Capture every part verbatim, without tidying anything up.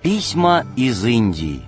Письма из Индии.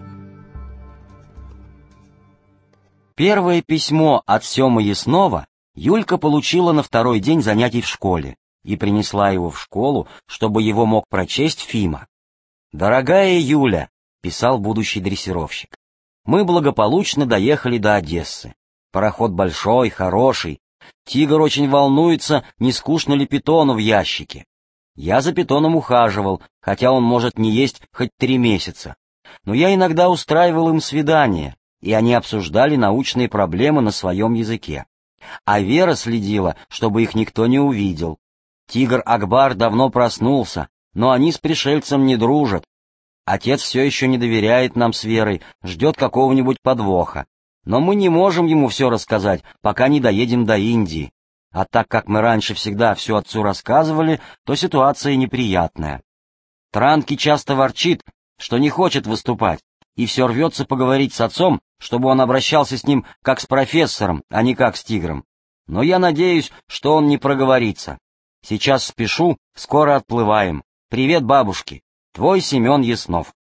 Первое письмо от Семы Яснова Юлька получила на второй день занятий в школе и принесла его в школу, чтобы его мог прочесть Фима. «Дорогая Юля», — писал будущий дрессировщик, — «мы благополучно доехали до Одессы. Пароход большой, хороший. Тигр очень волнуется, не скучно ли питону в ящике. Я за питоном ухаживал, хотя он может не есть хоть три месяца. Но я иногда устраивал им свидания, и они обсуждали научные проблемы на своем языке. А Вера следила, чтобы их никто не увидел. Тигр Акбар давно проснулся, но они с пришельцем не дружат. Отец все еще не доверяет нам с Верой, ждет какого-нибудь подвоха. Но мы не можем ему все рассказать, пока не доедем до Индии. А так как мы раньше всегда все отцу рассказывали, то ситуация неприятная. Транки часто ворчит, что не хочет выступать, и все рвется поговорить с отцом, чтобы он обращался с ним как с профессором, а не как с тигром. Но я надеюсь, что он не проговорится. Сейчас спешу, скоро отплываем. Привет бабушке. Твой Семен Яснов.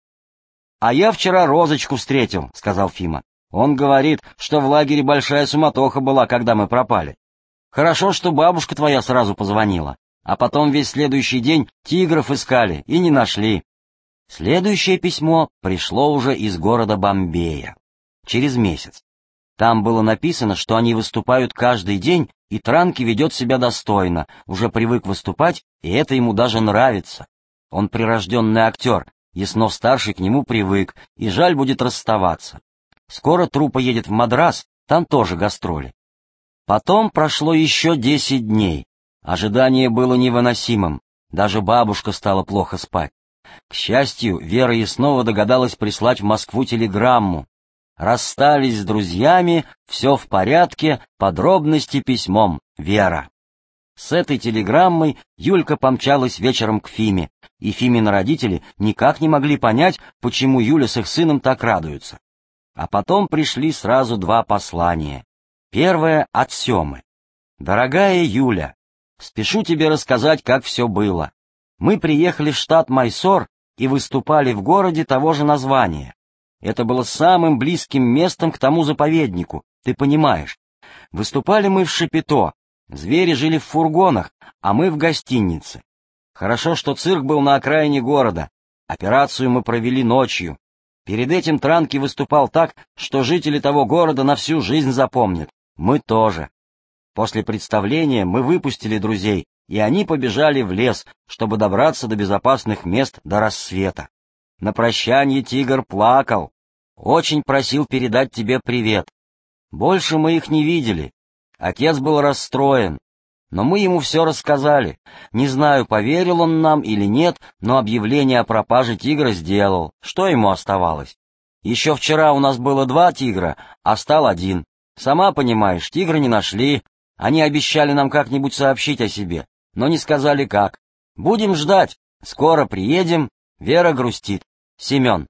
«А я вчера Розочку встретил», — сказал Фима. «Он говорит, что в лагере большая суматоха была, когда мы пропали. Хорошо, что бабушка твоя сразу позвонила, а потом весь следующий день тигров искали и не нашли». Следующее письмо пришло уже из города Бомбея, через месяц. Там было написано, что они выступают каждый день, и Транки ведет себя достойно, уже привык выступать, и это ему даже нравится. Он прирожденный актер, Яснов-старший к нему привык, и жаль будет расставаться. Скоро труппа едет в Мадрас, там тоже гастроли. Потом прошло еще десять дней. Ожидание было невыносимым, даже бабушка стала плохо спать. К счастью, Вера Яснова догадалась прислать в Москву телеграмму. Расстались с друзьями, все в порядке, подробности письмом, Вера. С этой телеграммой Юлька помчалась вечером к Фиме, и Фимины родители никак не могли понять, почему Юля с их сыном так радуются. А потом пришли сразу два послания. Первое от Семы. «Дорогая Юля, спешу тебе рассказать, как все было. Мы приехали в штат Майсор и выступали в городе того же названия. Это было самым близким местом к тому заповеднику, ты понимаешь. Выступали мы в Шапито, звери жили в фургонах, а мы в гостинице. Хорошо, что цирк был на окраине города. Операцию мы провели ночью. Перед этим Транки выступал так, что жители того города на всю жизнь запомнят. Мы тоже. После представления мы выпустили друзей, и они побежали в лес, чтобы добраться до безопасных мест до рассвета. На прощанье тигр плакал. Очень просил передать тебе привет. Больше мы их не видели. Отец был расстроен. Но мы ему все рассказали. Не знаю, поверил он нам или нет, но объявление о пропаже тигра сделал. Что ему оставалось? Еще вчера у нас было два тигра, а стал один. Сама понимаешь, тигра не нашли. Они обещали нам как-нибудь сообщить о себе, но не сказали как. Будем ждать. Скоро приедем. Вера грустит. Семен».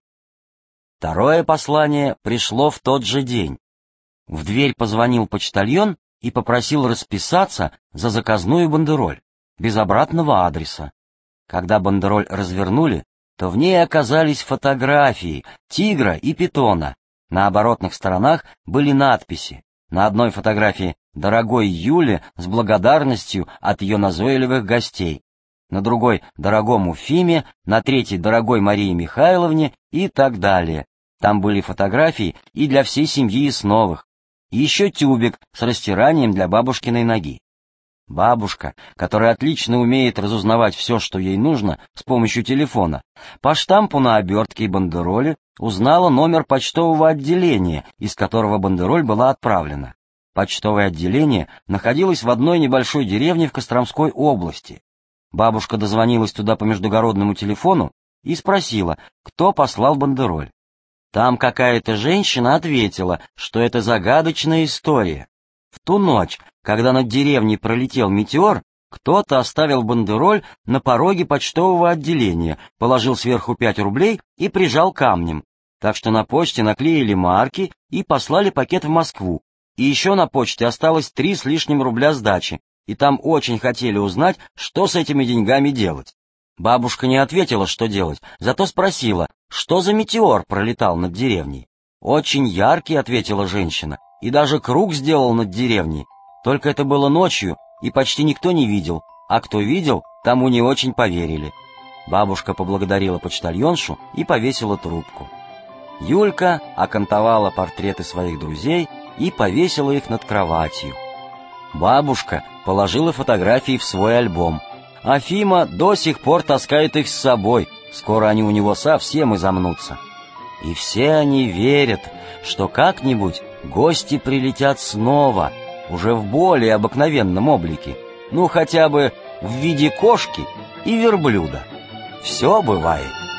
Второе послание пришло в тот же день. В дверь позвонил почтальон и попросил расписаться за заказную бандероль, без обратного адреса. Когда бандероль развернули, то в ней оказались фотографии тигра и питона. На оборотных сторонах были надписи. На одной фотографии «Дорогой Юле» с благодарностью от ее назойливых гостей, на другой «Дорогому Фиме», на третьей «Дорогой Марии Михайловне» и так далее. Там были фотографии и для всей семьи Ясновых. И еще тюбик с растиранием для бабушкиной ноги. Бабушка, которая отлично умеет разузнавать все, что ей нужно, с помощью телефона, по штампу на обертке и бандероли узнала номер почтового отделения, из которого бандероль была отправлена. Почтовое отделение находилось в одной небольшой деревне в Костромской области. Бабушка дозвонилась туда по междугородному телефону и спросила, кто послал бандероль. Там какая-то женщина ответила, что это загадочная история. В ту ночь, когда над деревней пролетел метеор, кто-то оставил бандероль на пороге почтового отделения, положил сверху пять рублей и прижал камнем. Так что на почте наклеили марки и послали пакет в Москву. И еще на почте осталось три с лишним рубля сдачи, и там очень хотели узнать, что с этими деньгами делать. Бабушка не ответила, что делать, зато спросила, что за метеор пролетал над деревней. «Очень яркий», — ответила женщина, — «и даже круг сделал над деревней. Только это было ночью, и почти никто не видел, а кто видел, тому не очень поверили». Бабушка поблагодарила почтальоншу и повесила трубку. Юлька окантовала портреты своих друзей и повесила их над кроватью. Бабушка положила фотографии в свой альбом, а Фима до сих пор таскает их с собой, скоро они у него совсем изомнутся. И все они верят, что как-нибудь гости прилетят снова, уже в более обыкновенном облике, ну хотя бы в виде кошки и верблюда. Все бывает.